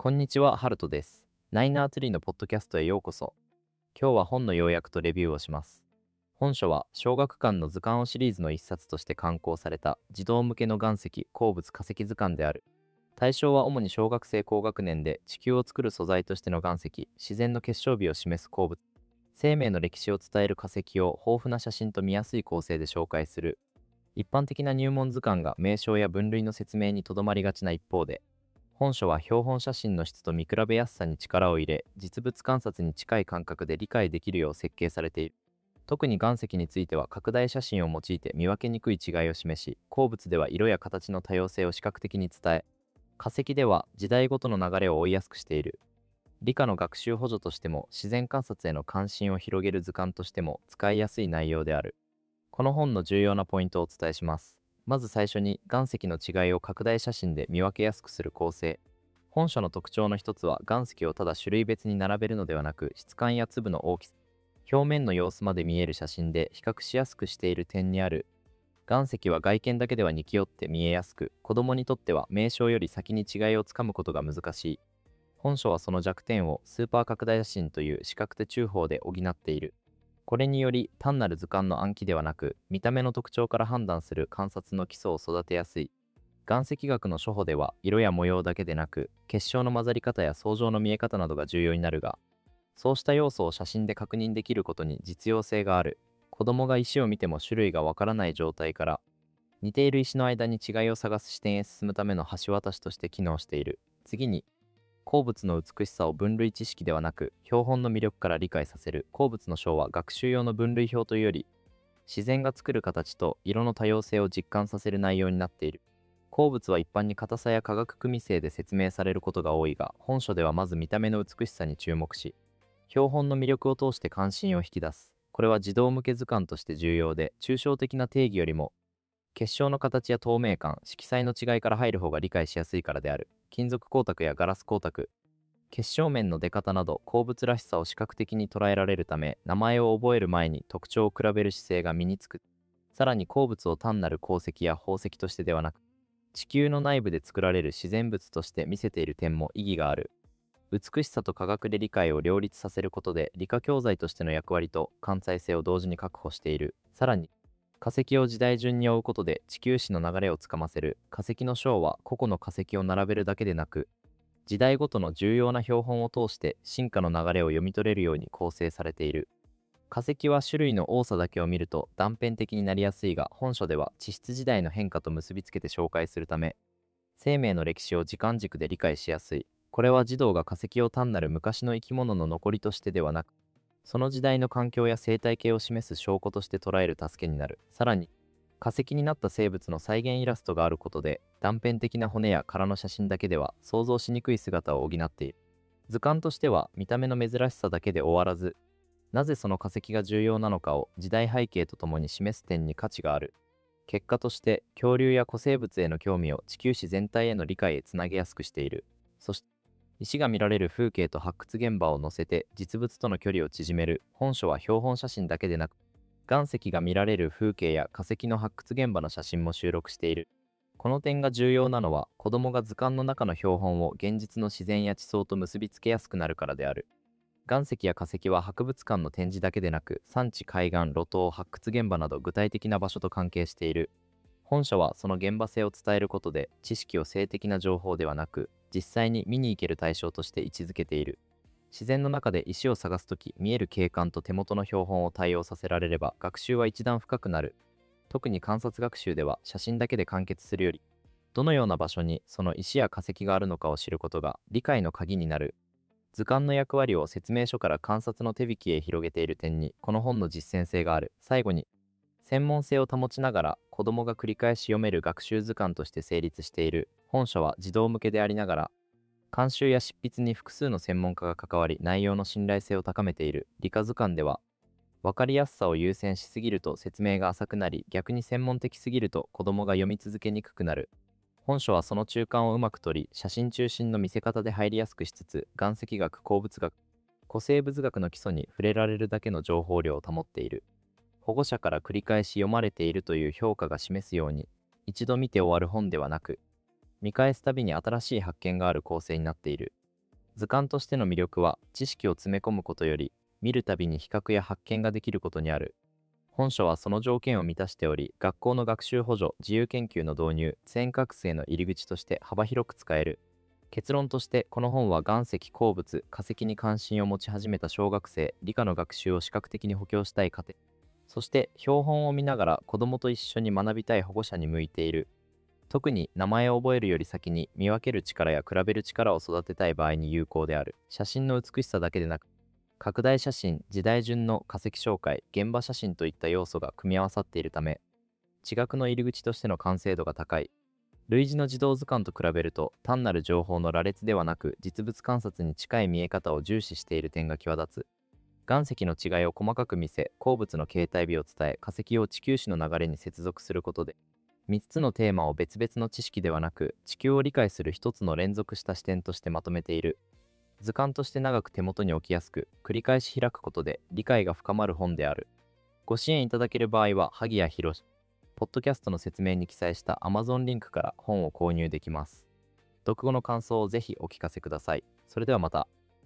こんにちは、ハルトです。ナイナーツリーのポッドキャストへようこそ。今日は本の要約とレビューをします。本書は小学館の図鑑をシリーズの一冊として刊行された児童向けの岩石・鉱物化石図鑑である。対象は主に小学生高学年で、地球を作る素材としての岩石、自然の結晶美を示す鉱物、生命の歴史を伝える化石を豊富な写真と見やすい構成で紹介する。一般的な入門図鑑が名称や分類の説明にとどまりがちな一方で、本書は標本写真の質と見比べやすさに力を入れ、実物観察に近い感覚で理解できるよう設計されている。特に岩石については拡大写真を用いて見分けにくい違いを示し、鉱物では色や形の多様性を視覚的に伝え、化石では時代ごとの流れを追いやすくしている。理科の学習補助としても自然観察への関心を広げる図鑑としても使いやすい内容である。この本の重要なポイントをお伝えします。まず最初に岩石の違いを拡大写真で見分けやすくする構成。本書の特徴の一つは岩石をただ種類別に並べるのではなく、質感や粒の大きさ、表面の様子まで見える写真で比較しやすくしている点にある。岩石は外見だけでは似通って見えやすく、子供にとっては名称より先に違いをつかむことが難しい。本書はその弱点をスーパー拡大写真という視覚的中法で補っている。これにより単なる図鑑の暗記ではなく、見た目の特徴から判断する観察の基礎を育てやすい。岩石学の初歩では色や模様だけでなく、結晶の混ざり方や層状の見え方などが重要になるが、そうした要素を写真で確認できることに実用性がある。子供が石を見ても種類がわからない状態から、似ている石の間に違いを探す視点へ進むための橋渡しとして機能している。次に、鉱物の美しさを分類知識ではなく、標本の魅力から理解させる。鉱物の章は学習用の分類表というより、自然が作る形と色の多様性を実感させる内容になっている。鉱物は一般に硬さや化学組成で説明されることが多いが、本書ではまず見た目の美しさに注目し、標本の魅力を通して関心を引き出す。これは児童向け図鑑として重要で、抽象的な定義よりも、結晶の形や透明感、色彩の違いから入る方が理解しやすいからである。金属光沢やガラス光沢、結晶面の出方など鉱物らしさを視覚的に捉えられるため、名前を覚える前に特徴を比べる姿勢が身につく。さらに鉱物を単なる鉱石や宝石としてではなく、地球の内部で作られる自然物として見せている点も意義がある。美しさと科学で理解を両立させることで、理科教材としての役割と関西性を同時に確保している。さらに、化石を時代順に追うことで地球史の流れをつかませる。化石の章は個々の化石を並べるだけでなく、時代ごとの重要な標本を通して進化の流れを読み取れるように構成されている。化石は種類の多さだけを見ると断片的になりやすいが、本書では地質時代の変化と結びつけて紹介するため、生命の歴史を時間軸で理解しやすい。これは児童が化石を単なる昔の生き物の残りとしてではなく、その時代の環境や生態系を示す証拠として捉える助けになる。さらに、化石になった生物の再現イラストがあることで、断片的な骨や殻の写真だけでは想像しにくい姿を補っている。図鑑としては見た目の珍しさだけで終わらず、なぜその化石が重要なのかを時代背景とともに示す点に価値がある。結果として恐竜や古生物への興味を地球史全体への理解へつなげやすくしている。そして、石が見られる風景と発掘現場を載せて実物との距離を縮める。本書は標本写真だけでなく、岩石が見られる風景や化石の発掘現場の写真も収録している。この点が重要なのは、子供が図鑑の中の標本を現実の自然や地層と結びつけやすくなるからである。岩石や化石は博物館の展示だけでなく、産地、海岸、露頭、発掘現場など具体的な場所と関係している。本書はその現場性を伝えることで、知識を性的な情報ではなく、実際に見に行ける対象として位置づけている。自然の中で石を探すとき、見える景観と手元の標本を対応させられれば、学習は一段深くなる。特に観察学習では、写真だけで完結するより、どのような場所にその石や化石があるのかを知ることが理解の鍵になる。図鑑の役割を説明書から観察の手引きへ広げている点に、この本の実践性がある。最後に、専門性を保ちながら子供が繰り返し読める学習図鑑として成立している。本書は児童向けでありながら、監修や執筆に複数の専門家が関わり、内容の信頼性を高めている。理科図鑑では、分かりやすさを優先しすぎると説明が浅くなり、逆に専門的すぎると子供が読み続けにくくなる。本書はその中間をうまく取り、写真中心の見せ方で入りやすくしつつ、岩石学、鉱物学、古生物学の基礎に触れられるだけの情報量を保っている。保護者から繰り返し読まれているという評価が示すように、一度見て終わる本ではなく、見返すたびに新しい発見がある構成になっている。 図鑑としての魅力は、知識を詰め込むことより、見るたびに比較や発見ができることにある。本書はその条件を満たしており、学校の学習補助、自由研究の導入、尖閣生の入り口として幅広く使える。結論として、この本は岩石、鉱物、化石に関心を持ち始めた小学生、理科の学習を視覚的に補強したい家庭、そして標本を見ながら子供と一緒に学びたい保護者に向いている。特に名前を覚えるより先に見分ける力や比べる力を育てたい場合に有効である。写真の美しさだけでなく、拡大写真、時代順の化石紹介、現場写真といった要素が組み合わさっているため、地学の入り口としての完成度が高い。類似の児童図鑑と比べると、単なる情報の羅列ではなく、実物観察に近い見え方を重視している点が際立つ。岩石の違いを細かく見せ、鉱物の形態美を伝え、化石を地球史の流れに接続することで、3つのテーマを別々の知識ではなく、地球を理解する一つの連続した視点としてまとめている。図鑑として長く手元に置きやすく、繰り返し開くことで理解が深まる本である。ご支援いただける場合は、萩谷博、ポッドキャストの説明に記載した Amazon リンクから本を購入できます。読後の感想をぜひお聞かせください。それではまた。